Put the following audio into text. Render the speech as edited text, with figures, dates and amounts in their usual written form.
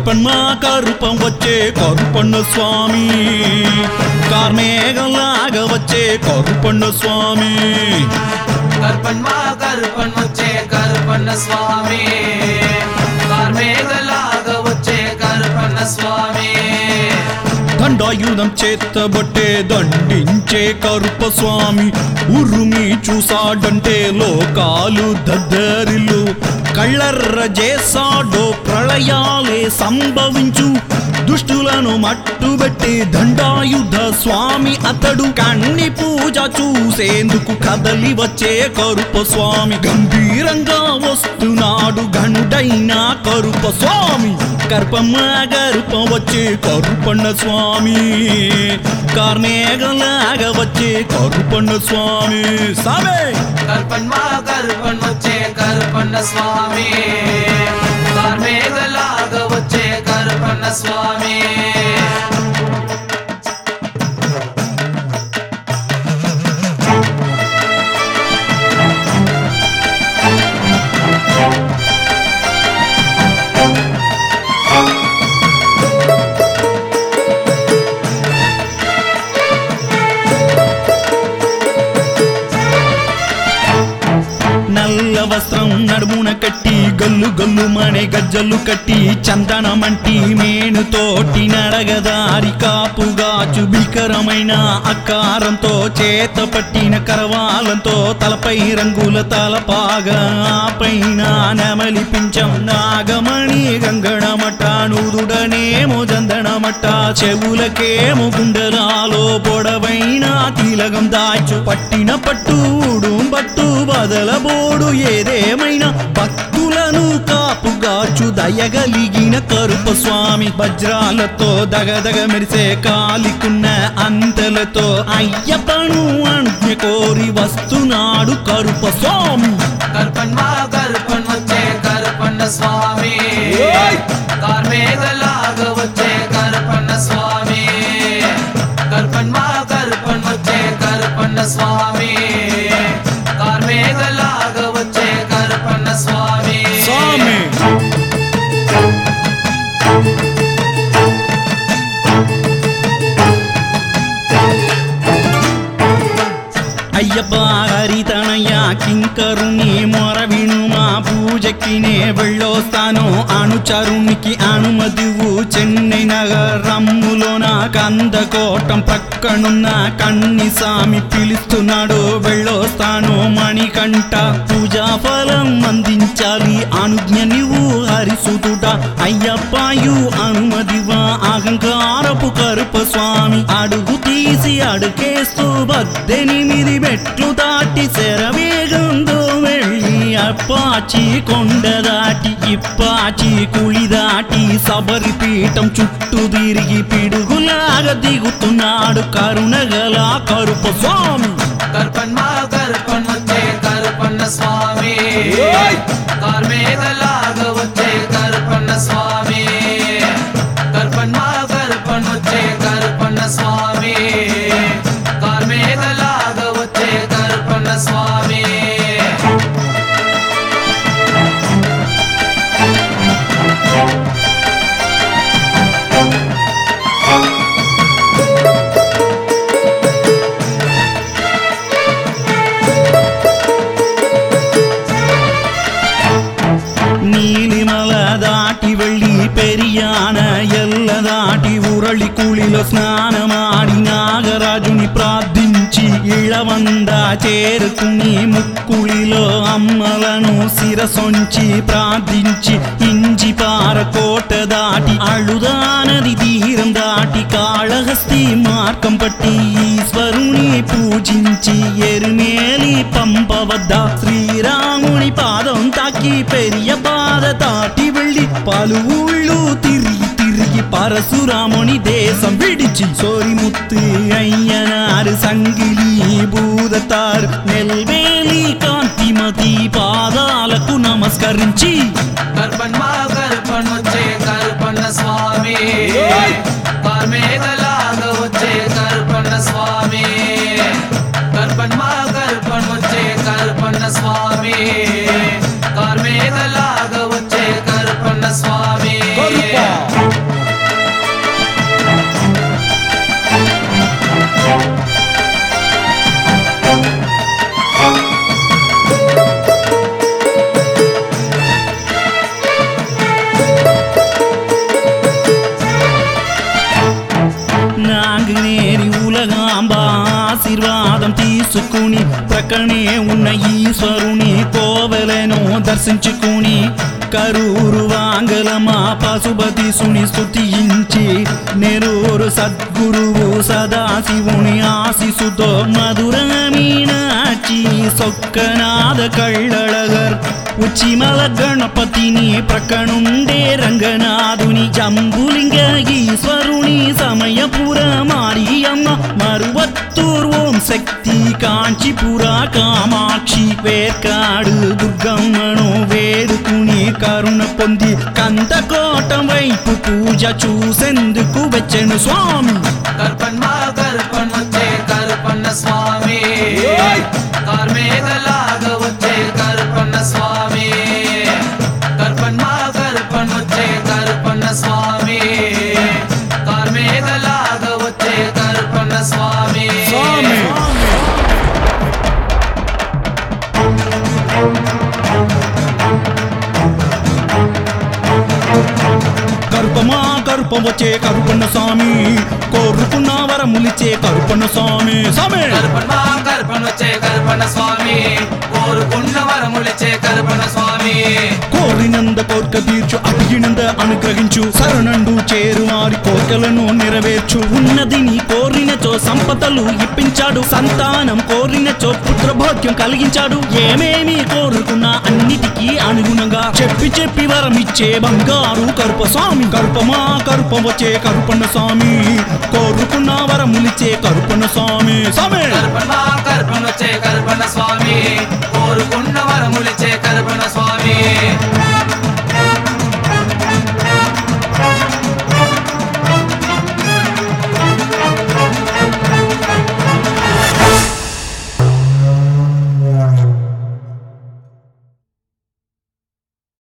కరుపం వచ్చే కరుపన్న స్వామి కార్మేఘంలాగా వచ్చే కరుపన్న స్వామి కరుపన్ వచ్చే కరుపన్న స్వామి కార్మేఘంలాగా వచ్చే కరుపన్న స్వామి దండాయుధం చేతబట్టే దండించే కరుప స్వామి ఉరుమి చూసాడంటే లోకాలు దద్దరిల్లు కళ్ళర్ర చేసాడో ప్రళయాలే సంభవించు దుష్టులను మట్టుబెట్టి దండాయుధ స్వామి అతడు కన్ని పూజ చూసేందుకు కదలి వచ్చే కరుప స్వామి గంభీరంగా వస్తున్నాడు గనుడైన కరుప స్వామి కరుపం వచ్చే కరుపన్న స్వామి కార్మేఘంలాగా వచ్చే కరుపన్న స్వామి సామే కరుపన్ వచ్చే కరుపన్న స్వామి కార్మేఘంలాగా వచ్చే కరుపన్న స్వామి నల్ల వస్త్రం నడుమున కట్టి గల్లు గల్లు మనే గజ్జలు కట్టి చందనమంటి మేనుతోటి నడగదారి కాపుగాచు భీకరమైన అకారంతో చేత పట్టిన కరవాలంతో తలపై రంగుల తలపాగా పైన నెమలి పించం నాగమణి గంగణమట నూదుడనేమో జందనమట చెవులకేమో గుండెలాలో పొడవైన తిలగం దాచు పట్టిన పట్టుడు పట్టు బదలబోడు ఏదేమైనా భక్తులను కాపుగాచు దయగలిగిన కరుప స్వామి వజ్రాలతో దగదగ మెరిసే కాలికున్న అంతలతో అయ్యప్పను అనుజ్ఞ కోరి వస్తున్నాడు కరుప స్వామి కరుపన్ వచ్చే కరుపన్న స్వామి కార్మేఘంలాగా వచ్చే కరుపన్న స్వామి కరుపన్ వచ్చే కరుపన్న స్వామి కార్మేఘంలాగా వచ్చే కరుపన్న స్వామి స్వామి అయ్యప్ప హరితనయ్య కింకరుని మొర వినుమా పూజకినే వెళ్ళొస్తాను అనుచరునికి అనుమతివు చెన్నై నగరమ్ములోన కందకోటం పక్కనున్న కన్ని సామి పిలుస్తున్నాడు వెళ్ళొస్తాను మణికంఠ పూజా ఫలం అందించాలి అనుజ్ఞ నీవు హరిసుతుట అయ్యప్పయు అనుమతివా అహంకారపు కరుప స్వామి అడుగు తీసి అడుకేస్తూ 18 మెట్లు దాటి శరవేగంతో వెళ్ళి అప్పాచి కొండ దాటి ఇప్పాచి కుళి దాటి శబరి పీఠం చుట్టూ తిరిగి పిడుగులాగా దిగుతున్నాడు కరుణగల కరుప స్వామి కరుపన్ వచ్చే కరుపన్న స్వామి కార్మేఘంలాగా వచ్చే కరుపన్న స్వామి కరుపన్ వచ్చే కరుపన్న స్వామి కార్మేఘంలాగా వచ్చే కరుపన్న స్వామి నీలిమల దాటి వెళ్ళి పెరియాన ఎల్ల దాటి ఉరళి కూలిలో స్నానమాడి నాగరాజుని ప్రార్థించి ఇళవంద చేరుకుని ముక్కుళిలో అమ్మలను శిరసొంచి ప్రార్థించి ఇంజిపార కోట దాటి అళుదానది తీరం దాటి కాళహస్తి మార్గం పట్టి ఈశ్వరుని పూజించి ఎరుమేలి పంప వద్ద శ్రీరాముని పాదం తాకి పెరియ పాద దాటి వెళ్ళి పలువుళ్ళు తిరిగి పరశురాముని దేశం విడిచి సోరిముత్తు అయ్యనారు సంగిలి భూదతారు నెల్వేలి కాంతిమతి పాదాలకు నమస్కరించి కరుపన్ వచ్చే కరుపన్న స్వామి కార్మేఘంలాగా వచ్చే కరుపన్న స్వామి కరుపన్ వచ్చే కరుపన్న స్వామి కార్మేఘంలాగా వచ్చే కరుపన్న స్వామి ఆశీర్వాదం తీసుకుని ప్రక్కనే ఉన్న ఈశ్వరుని కోవెలను దర్శించుకుని కరూరు వాంగలమ పశుపతిసుని స్తుతించి నెరూరు సద్గురువు సదాశివుని ఆశీసుతో మధుర మీనాచి సొక్కనాథ కళ్ళళగర్ ఉచిమల గణపతిని ప్రక్కనుండే రంగనాథుని జంబులింగ ఈశ్వరుని సమయపుర మారియమ్మ మరువత్తూర్ ఓం శక్తి కాంచీపుర కామాక్షి వేర్కాడు దుర్గమ్మను వేడుకుని కరుణ పొంది కందకోట వైపు పూజ చూసేందుకు వచ్చెను స్వామి వచ్చే కరుపన్న స్వామి కార్మేఘలాగ వచ్చే కరుపన్న స్వామి వచ్చే కరుపన్న స్వామి కార్మేఘలాగ వచ్చే కరుపన్న స్వామి కరుపమా కరుపం వచ్చే కరుపన్న స్వామి కోరుకున్న వరములిచ్చే కరుపన్న స్వామి కరుపన్ వచ్చే కరుపన్న స్వామి కోరుకున్న వరములిచ్చే కరుపన్న స్వామి కోరినంద కోర్క తీర్చు అడిగినంద అనుగ్రహించు శరణండు చేరు వారి కోరికలను నెరవేర్చు ఉన్నది నీ కోరినచో సంపదలు ఇప్పించాడు సంతానం కోరినచో పుత్రభాగ్యం కలిగించాడు ఏమేమి కోరుకున్నా అన్నిటికీ అనుగుణంగా చెప్పి వరమిచ్చే బంగారు కరుప స్వామి కరుపమా కరుపం వచ్చే కరుపన్న స్వామి కోరుకున్న వరములిచ్చే కరుపన్న స్వామి కరుపన్ వచ్చే కరుపన్న స్వామి కోరుకున్న వరములిచ్చే కరుపన్న స్వామి